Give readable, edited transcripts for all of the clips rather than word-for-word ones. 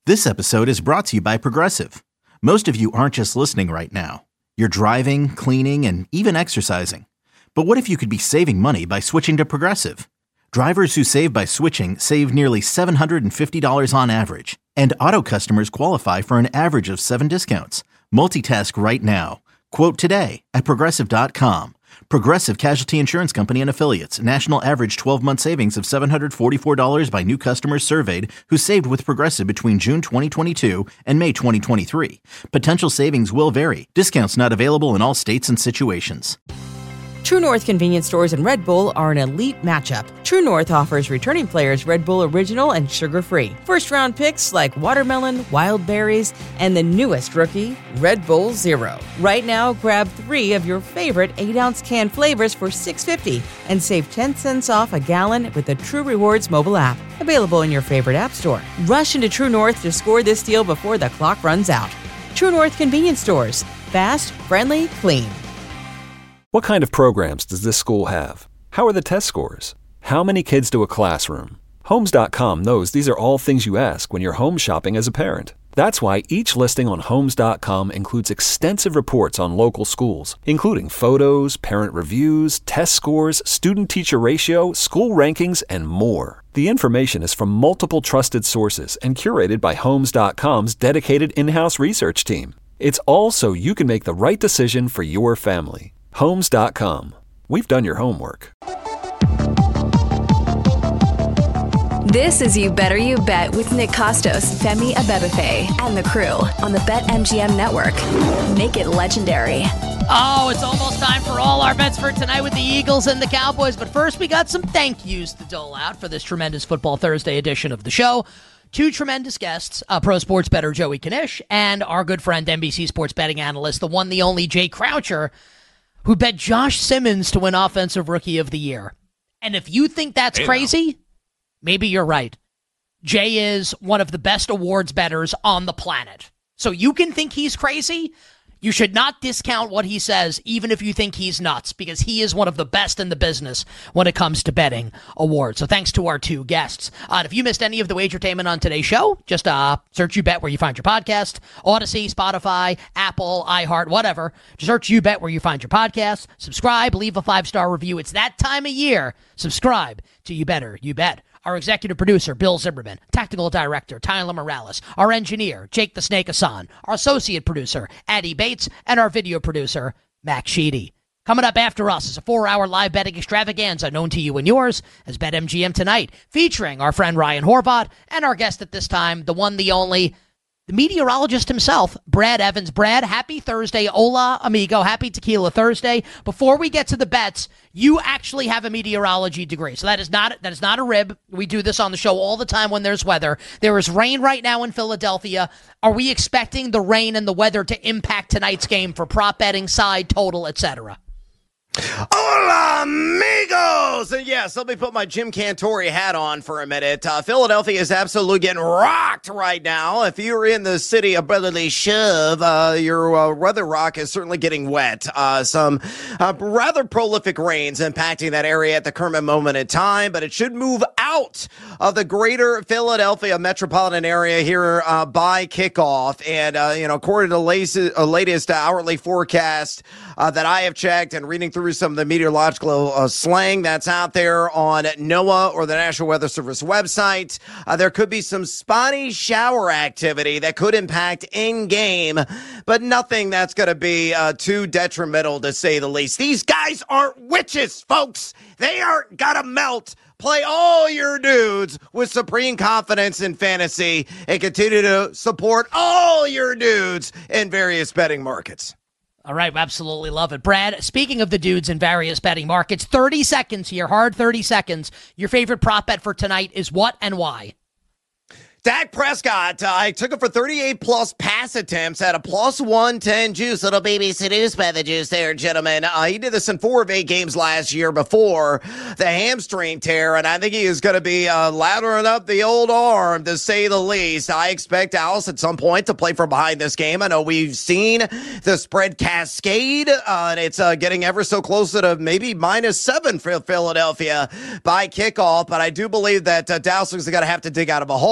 This episode is brought to you by Progressive. Most of you aren't just listening right now. You're driving, cleaning, and even exercising. But what if you could be saving money by switching to Progressive? Drivers who save by switching save nearly $750 on average. And auto customers qualify for an average of 7 discounts. Multitask right now. Quote today at Progressive.com. Progressive Casualty Insurance Company and Affiliates. National average 12-month savings of $744 by new customers surveyed who saved with Progressive between June 2022 and May 2023. Potential savings will vary. Discounts not available in all states and situations. True North convenience stores and Red Bull are an elite matchup. True North offers returning players Red Bull Original and sugar-free. First-round picks like watermelon, wild berries, and the newest rookie, Red Bull Zero. Right now, grab 3 of your favorite 8-ounce can flavors for $6.50 and save 10 cents off a gallon with the True Rewards mobile app. Available in your favorite app store. Rush into True North to score this deal before the clock runs out. True North convenience stores. Fast, friendly, clean. What kind of programs does this school have? How are the test scores? How many kids do a classroom? Homes.com knows these are all things you ask when you're home shopping as a parent. That's why each listing on Homes.com includes extensive reports on local schools, including photos, parent reviews, test scores, student-teacher ratio, school rankings, and more. The information is from multiple trusted sources and curated by Homes.com's dedicated in-house research team. It's all so you can make the right decision for your family. Homes.com. We've done your homework. This is You Better You Bet with Nick Costos, Femi Abebefe, and the crew on the BetMGM network. Make it legendary. Oh, it's almost time for all our bets for tonight with the Eagles and the Cowboys. But first, we got some thank yous to dole out for this tremendous Football Thursday edition of the show. 2 tremendous guests, pro sports bettor Joey Knish and our good friend, NBC sports betting analyst, the one, the only Jay Croucher, who bet Josh Simmons to win Offensive Rookie of the Year. And if you think that's crazy, maybe you're right. Jay is one of the best awards bettors on the planet. So you can think he's crazy. You should not discount what he says, even if you think he's nuts, because he is one of the best in the business when it comes to betting awards. So thanks to our 2 guests. And if you missed any of the wagertainment on today's show, just search You Bet where you find your podcast. Odyssey, Spotify, Apple, iHeart, whatever. Just search You Bet where you find your podcast. Subscribe, leave a 5-star review. It's that time of year. Subscribe to You Better You Bet. Our executive producer, Bill Zimmerman, tactical director, Tyler Morales, our engineer, Jake the Snake Hassan, our associate producer, Addie Bates, and our video producer, Max Sheedy. Coming up after us is a 4-hour live betting extravaganza known to you and yours as BetMGM Tonight, featuring our friend Ryan Horvath and our guest at this time, the one, the only, the meteorologist himself, Brad Evans. Brad, happy Thursday. Hola, amigo. Happy Tequila Thursday. Before we get to the bets, you actually have a meteorology degree. So that is not a rib. We do this on the show all the time when there's weather. There is rain right now in Philadelphia. Are we expecting the rain and the weather to impact tonight's game for prop betting, side, total, etc.? Hola, amigos! And yes, let me put my Jim Cantore hat on for a minute. Philadelphia is absolutely getting rocked right now. If you're in the city of brotherly shove, your weather rock is certainly getting wet. Some rather prolific rains impacting that area at the current moment in time, but it should move out of the greater Philadelphia metropolitan area here by kickoff. And, according to the latest hourly forecast that I have checked and reading through some of the meteorological slang that's out there on NOAA or the National Weather Service website, there could be some spotty shower activity that could impact in-game, but nothing that's going to be too detrimental, to say the least. These guys aren't witches, folks. They aren't going to melt. Play all your dudes with supreme confidence in fantasy and continue to support all your dudes in various betting markets. All right, absolutely love it. Brad, speaking of the dudes in various betting markets, 30 seconds here, hard 30 seconds. Your favorite prop bet for tonight is what and why? Dak Prescott, I took him for 38-plus pass attempts at a plus 110 juice. Little baby seduced by the juice there, gentlemen. He did this in 4 of 8 games last year before the hamstring tear, and I think he is going to be laddering up the old arm, to say the least. I expect Dallas at some point to play from behind this game. I know we've seen the spread cascade, and it's getting ever so close to maybe -7 for Philadelphia by kickoff, but I do believe that Dallas is going to have to dig out of a hole.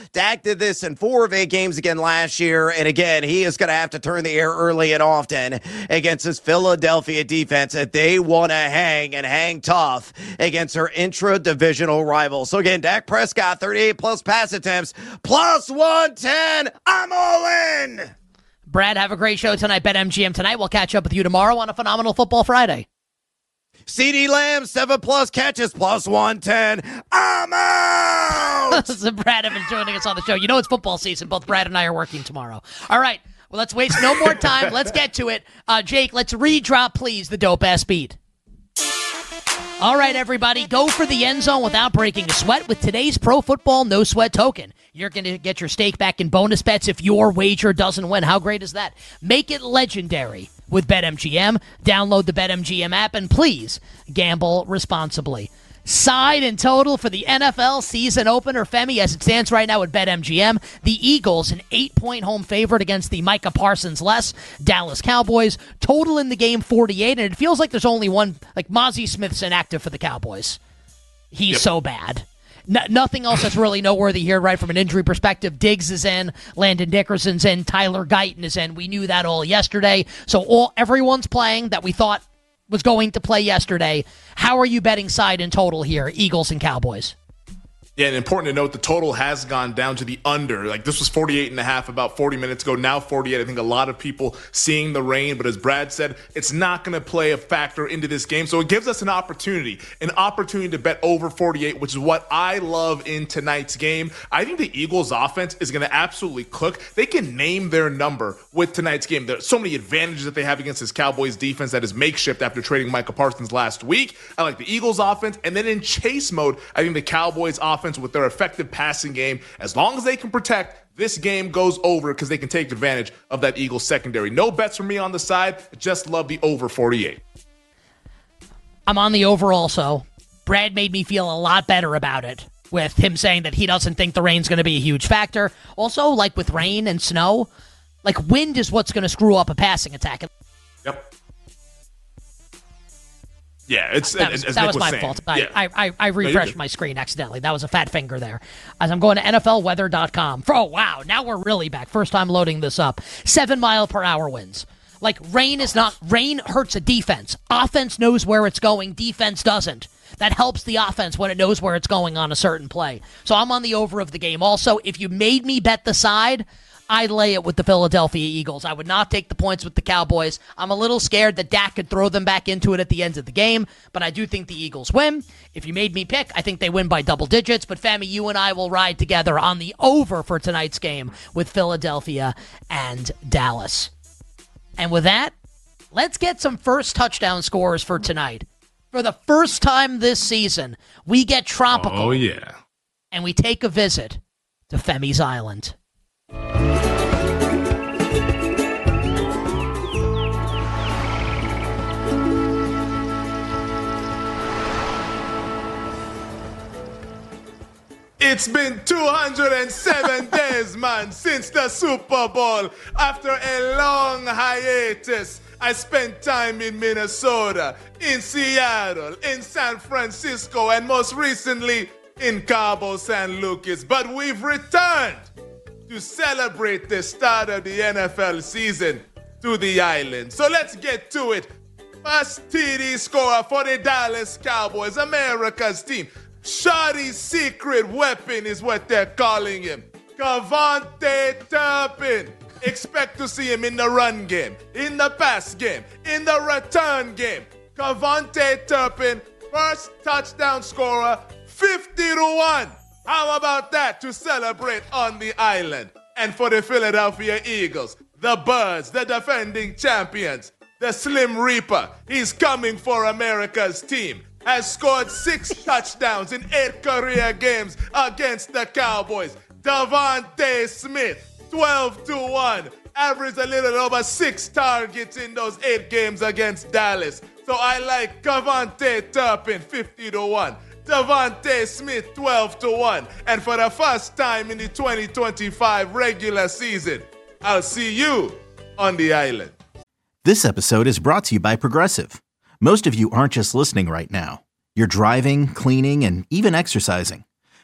Dak did this in 4 of 8 games again last year. And again, he is going to have to turn the air early and often against this Philadelphia defense that they want to hang and hang tough against their intra-divisional rivals. So again, Dak Prescott, 38 plus pass attempts, plus 110. I'm all in. Brad, have a great show tonight. BetMGM tonight. We'll catch up with you tomorrow on a phenomenal Football Friday. CeeDee Lamb, 7 plus catches, plus 110. I'm out. So Brad Evans joining us on the show. You know it's football season. Both Brad and I are working tomorrow. All right. Well, let's waste no more time. Let's get to it. Jake, let's redrop, please, the dope-ass beat. All right, everybody, go for the end zone without breaking a sweat with today's Pro Football No Sweat token. You're going to get your stake back in bonus bets if your wager doesn't win. How great is that? Make it legendary with BetMGM. Download the BetMGM app, and please gamble responsibly. Side and total for the NFL season opener, Femi, as it stands right now at BetMGM. The Eagles, an 8-point home favorite against the Micah Parsons-less Dallas Cowboys. Total in the game, 48, and it feels like there's only one, like Mozzie Smith's inactive for the Cowboys. He's so bad. Nothing else that's really noteworthy here, right, from an injury perspective. Diggs is in, Landon Dickerson's in, Tyler Guyton is in. We knew that all yesterday. So everyone's playing that we thought was going to play yesterday. How are you betting side and total here, Eagles and Cowboys? Yeah, and important to note, the total has gone down to the under. Like, this was 48.5 about 40 minutes ago, now 48. I think a lot of people seeing the rain, but as Brad said, it's not going to play a factor into this game. So it gives us an opportunity to bet over 48, which is what I love in tonight's game. I think the Eagles offense is going to absolutely cook. They can name their number with tonight's game. There's so many advantages that they have against this Cowboys defense that is makeshift after trading Micah Parsons last week. I like the Eagles offense. And then in chase mode, I think the Cowboys offense with their effective passing game, as long as they can protect, this game goes over because they can take advantage of that Eagles secondary. No bets for me on the side. Just love the over 48. I'm on the over also. Brad made me feel a lot better about it with him saying that he doesn't think the rain's going to be a huge factor. Also, like with rain and snow, like wind is what's going to screw up a passing attack. Yep. Yeah, that was my fault. I refreshed my screen accidentally. That was a fat finger there. As I'm going to NFLweather.com. Oh, wow. Now we're really back. First time loading this up. 7-mile-per-hour winds. Like, rain hurts a defense. Offense knows where it's going. Defense doesn't. That helps the offense when it knows where it's going on a certain play. So I'm on the over of the game. Also, if you made me bet the side, I'd lay it with the Philadelphia Eagles. I would not take the points with the Cowboys. I'm a little scared that Dak could throw them back into it at the end of the game, but I do think the Eagles win. If you made me pick, I think they win by double digits, but Femi, you and I will ride together on the over for tonight's game with Philadelphia and Dallas. And with that, let's get some first touchdown scores for tonight. For the first time this season, we get tropical. Oh, yeah. And we take a visit to Femi's Island. It's been 207 days, man, since the Super Bowl. After a long hiatus, I spent time in Minnesota, in Seattle, in San Francisco, and most recently in Cabo San Lucas. But we've returned to celebrate the start of the NFL season to the island. So let's get to it. First TD scorer for the Dallas Cowboys, America's team. Shawty's secret weapon is what they're calling him. KaVontae Turpin. Expect to see him in the run game, in the pass game, in the return game. KaVontae Turpin, first touchdown scorer, 50-1. How about that to celebrate on the island? And for the Philadelphia Eagles, the Birds, the defending champions, the Slim Reaper, he's coming for America's team, has scored 6 touchdowns in 8 career games against the Cowboys. Devontae Smith, 12-1, averaged a little over 6 targets in those 8 games against Dallas. So I like KaVontae Turpin, 50-1. Devontae Smith, 12-1. And for the first time in the 2025 regular season, I'll see you on the island. This episode is brought to you by Progressive. Most of you aren't just listening right now. You're driving, cleaning, and even exercising.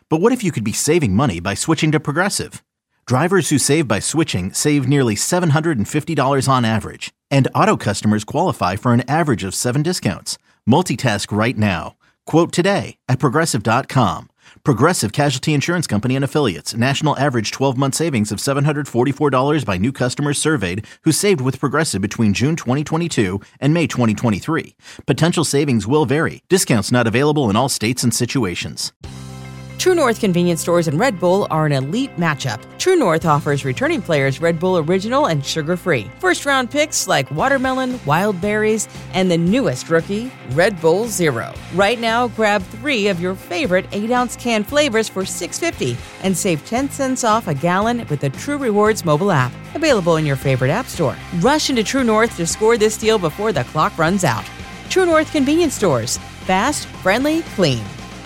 But what if you could be saving money by switching to Progressive? Drivers who save by switching save nearly $750 on average, and auto customers qualify for an average of 7 discounts. Multitask right now. Quote today at Progressive.com. Progressive Casualty Insurance Company and Affiliates. National average 12-month savings of $744 by new customers surveyed who saved with Progressive between June 2022 and May 2023. Potential savings will vary. Discounts not available in all states and situations. True North convenience stores and Red Bull are an elite matchup. True North offers returning players Red Bull Original and sugar-free. First-round picks like watermelon, wild berries, and the newest rookie, Red Bull Zero. Right now, grab 3 of your favorite 8-ounce can flavors for $6.50 and save 10 cents off a gallon with the True Rewards mobile app. Available in your favorite app store. Rush into True North to score this deal before the clock runs out. True North convenience stores. Fast, friendly, clean.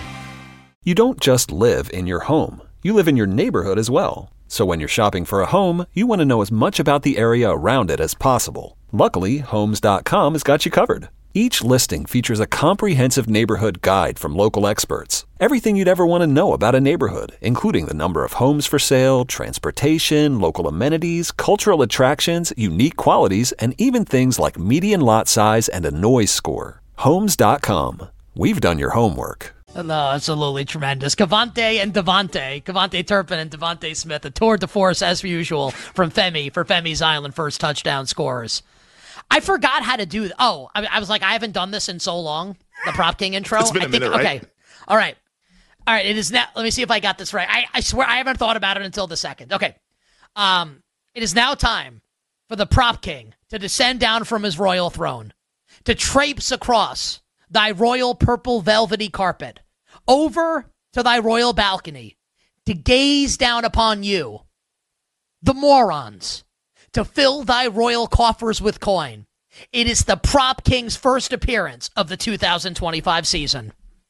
You don't just live in your home. You live in your neighborhood as well. So when you're shopping for a home, you want to know as much about the area around it as possible. Luckily, Homes.com has got you covered. Each listing features a comprehensive neighborhood guide from local experts. Everything you'd ever want to know about a neighborhood, including the number of homes for sale, transportation, local amenities, cultural attractions, unique qualities, and even things like median lot size and a noise score. Homes.com. We've done your homework. No, absolutely tremendous. Devontae Turpin and Devontae Smith, a tour de force as usual from Femi for Femi's Island first touchdown scorers. I forgot how to do. I was like, I haven't done this in so long. The Prop King intro. It's been a minute, right? Okay. All right. It is now. Let me see if I got this right. I swear I haven't thought about it until the second. Okay. It is now time for the Prop King to descend down from his royal throne, to traipse across thy royal purple velvety carpet, over to thy royal balcony, to gaze down upon you, the morons, to fill thy royal coffers with coin. It is the Prop King's first appearance of the 2025 season.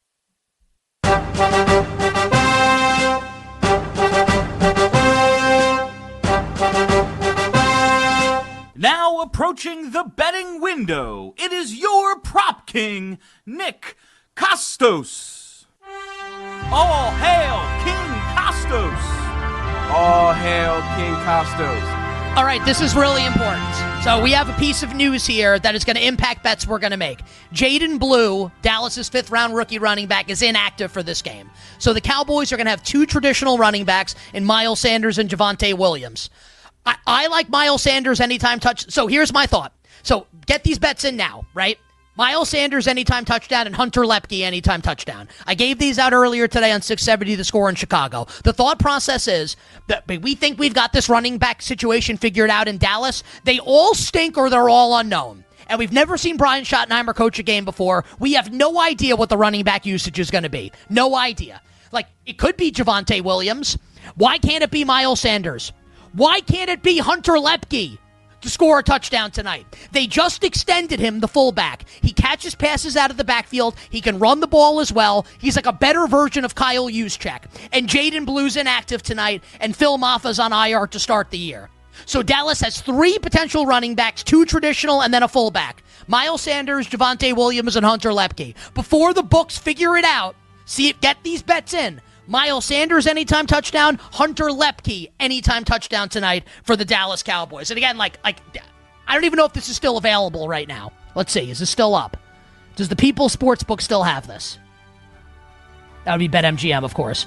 Now approaching the betting window, it is your Prop King, Nick Kostos. All hail King Kostos. All hail King Kostos. All right, this is really important. So we have a piece of news here that is going to impact bets we're going to make. Jaden Blue, Dallas's 5th-round rookie running back, is inactive for this game. So the Cowboys are going to have 2 traditional running backs in Miles Sanders and Javonte Williams. I like Miles Sanders anytime touch. So here's my thought. So get these bets in now, right? Miles Sanders anytime touchdown and Hunter Lepke anytime touchdown. I gave these out earlier today on 670 The Score in Chicago. The thought process is that we think we've got this running back situation figured out in Dallas. They all stink or they're all unknown. And we've never seen Brian Schottenheimer coach a game before. We have no idea what the running back usage is going to be. No idea. Like, it could be Javonte Williams. Why can't it be Miles Sanders? Why can't it be Hunter Lepke to score a touchdown tonight? They just extended him, the fullback. He catches passes out of the backfield. He can run the ball as well. He's like a better version of Kyle Juszczyk. And Jaden Blue's inactive tonight, and Phil Maffa's on IR to start the year. So Dallas has 3 potential running backs, 2 traditional, and then a fullback. Miles Sanders, Javonte Williams, and Hunter Lepke. Before the books figure it out, get these bets in. Miles Sanders anytime touchdown, Hunter Lepke anytime touchdown tonight for the Dallas Cowboys. And again, like I don't even know if this is still available right now. Let's see, is this still up? Does the People Sportsbook still have this? That would be BetMGM, of course.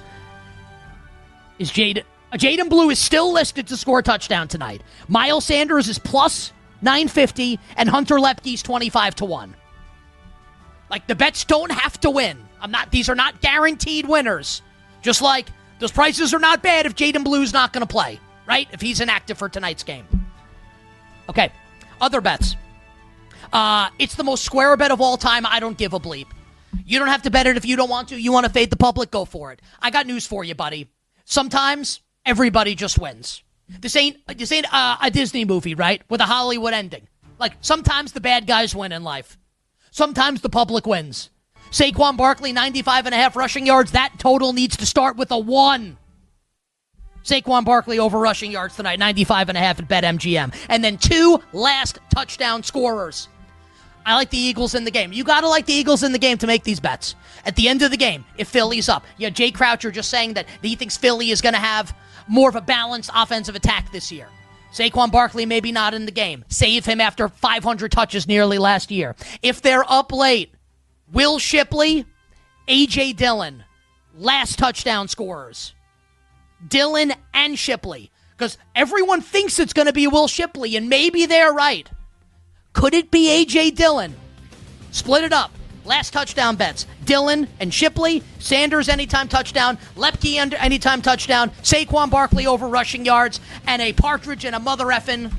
Is Jaden Blue is still listed to score a touchdown tonight. Miles Sanders is plus 950 and Hunter Lepke's 25-1. Like, the bets don't have to win. These are not guaranteed winners. Just like those prices are not bad if Jaden Blue's not going to play, right? If he's inactive for tonight's game. Okay, other bets. It's the most square bet of all time. I don't give a bleep. You don't have to bet it if you don't want to. You want to fade the public, go for it. I got news for you, buddy. Sometimes everybody just wins. This ain't a Disney movie, right? With a Hollywood ending. Like, sometimes the bad guys win in life. Sometimes the public wins. Saquon Barkley, 95.5 rushing yards. That total needs to start with a 1. Saquon Barkley over rushing yards tonight, 95.5 at BetMGM. And then 2 last touchdown scorers. I like the Eagles in the game. You got to like the Eagles in the game to make these bets. At the end of the game, if Philly's up. Yeah, Jay Croucher just saying that he thinks Philly is going to have more of a balanced offensive attack this year. Saquon Barkley maybe not in the game. Save him after 500 touches nearly last year. If they're up late, Will Shipley, A.J. Dillon, last touchdown scorers. Dillon and Shipley. Because everyone thinks it's going to be Will Shipley, and maybe they're right. Could it be A.J. Dillon? Split it up. Last touchdown bets. Dillon and Shipley. Sanders anytime touchdown. Lepke under anytime touchdown. Saquon Barkley over rushing yards. And a partridge and a mother effing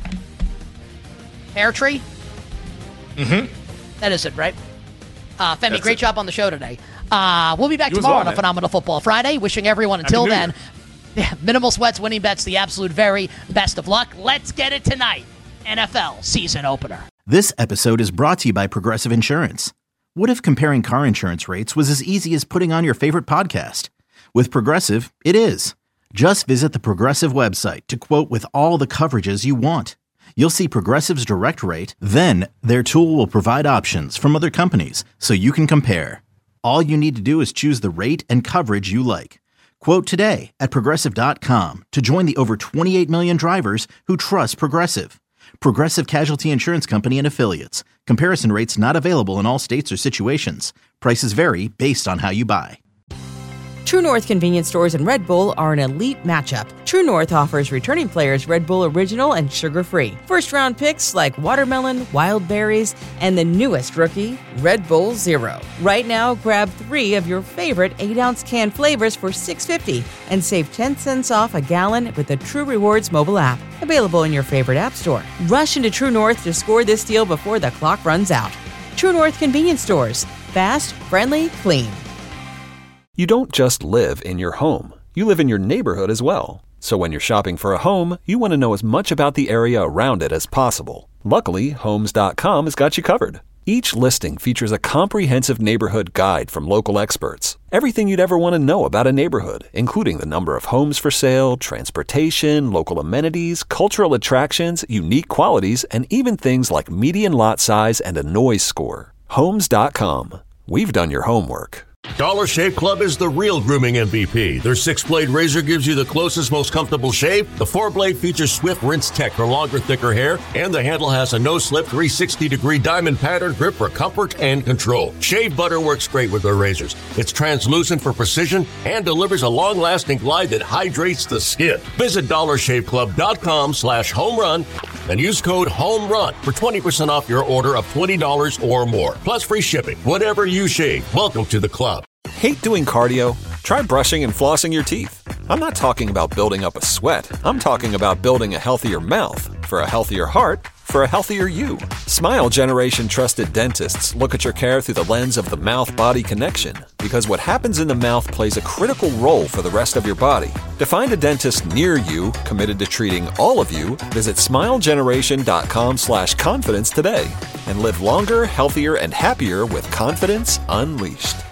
pear tree. Mm-hmm. That is it, right? Femi, great job on the show today. We'll be back tomorrow on a Phenomenal Football Friday. Wishing everyone until then, minimal sweats, winning bets, the absolute very best of luck. Let's get it tonight. NFL season opener. This episode is brought to you by Progressive Insurance. What if comparing car insurance rates was as easy as putting on your favorite podcast? With Progressive, it is. Just visit the Progressive website to quote with all the coverages you want. You'll see Progressive's direct rate, then their tool will provide options from other companies so you can compare. All you need to do is choose the rate and coverage you like. Quote today at Progressive.com to join the over 28 million drivers who trust Progressive. Progressive Casualty Insurance Company and Affiliates. Comparison rates not available in all states or situations. Prices vary based on how you buy. True North convenience stores and Red Bull are an elite matchup. True North offers returning players Red Bull Original and sugar-free. First-round picks like watermelon, wild berries, and the newest rookie, Red Bull Zero. Right now, grab 3 of your favorite 8-ounce can flavors for $6.50 and save 10 cents off a gallon with the True Rewards mobile app. Available in your favorite app store. Rush into True North to score this deal before the clock runs out. True North convenience stores. Fast, friendly, clean. You don't just live in your home. You live in your neighborhood as well. So when you're shopping for a home, you want to know as much about the area around it as possible. Luckily, Homes.com has got you covered. Each listing features a comprehensive neighborhood guide from local experts. Everything you'd ever want to know about a neighborhood, including the number of homes for sale, transportation, local amenities, cultural attractions, unique qualities, and even things like median lot size and a noise score. Homes.com. We've done your homework. Dollar Shave Club is the real grooming MVP. Their 6-blade razor gives you the closest, most comfortable shave. The 4-blade features swift rinse tech for longer, thicker hair, and the handle has a no-slip 360-degree diamond pattern grip for comfort and control. Shave butter works great with their razors. It's translucent for precision and delivers a long-lasting glide that hydrates the skin. Visit DollarShaveClub.com/homerun and use code HOMERUN for 20% off your order of $20 or more. Plus free shipping. Whatever you shave, welcome to the club. Hate doing cardio? Try brushing and flossing your teeth. I'm not talking about building up a sweat. I'm talking about building a healthier mouth. For a healthier heart, for a healthier you. Smile Generation trusted dentists look at your care through the lens of the mouth-body connection, because what happens in the mouth plays a critical role for the rest of your body. To find a dentist near you committed to treating all of you, visit smilegeneration.com/confidence today and live longer, healthier, and happier with confidence unleashed.